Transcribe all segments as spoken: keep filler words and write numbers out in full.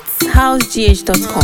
hits house g h dot com.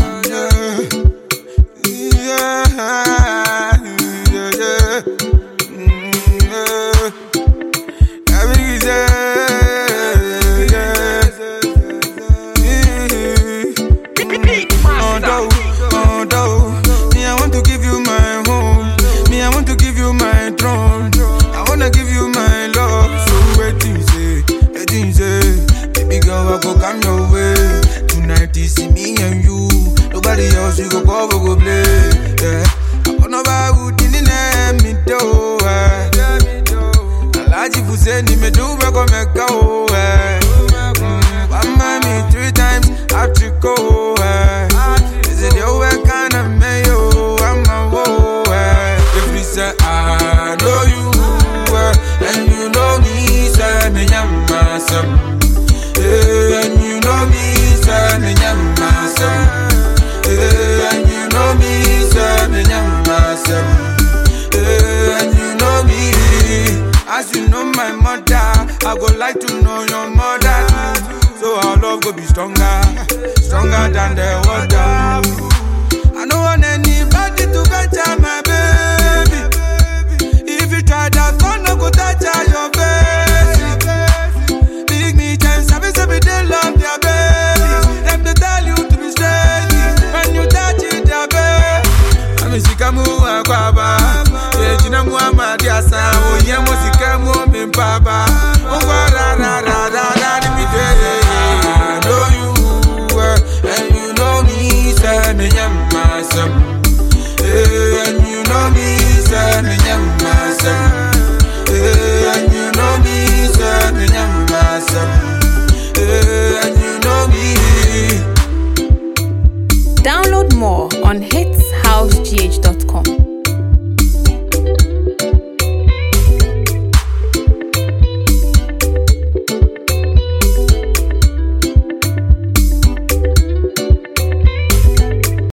You go go go play, yeah. I don't know about who didn't let me do it. I like you for sending me do back on my go, eh. I'm mommy three times I trick go, eh. Is it your way kind of mayo? I'm a woe, eh. If you say I know you, eh, and you know me, say me I'm myself, eh, and you know me, say me I'm myself. Hey, and you know me, say me I'm myself. Hey, and you know me, as you know my mother, I go like to know your mother too. So our love go be stronger, stronger than the water. I don't want anybody to better my baby. If you try that, son, I go touch your face. Big me chance, I be say me they love their baby. Them to tell you to be straight. You touch it, ya babe. I'm a sikamu akwaba. Eh, jina mu amadi asa. Oh, yeah, mo sikamu mi papa. Oh, ra ra ra ra ra di mi de. I know you, uh, and you know me, say me I'm myself. Eh, and you know me, say me I'm myself. Eh, and you know me, say me I'm myself. Eh, and you know me. Download more on hits house g h dot com.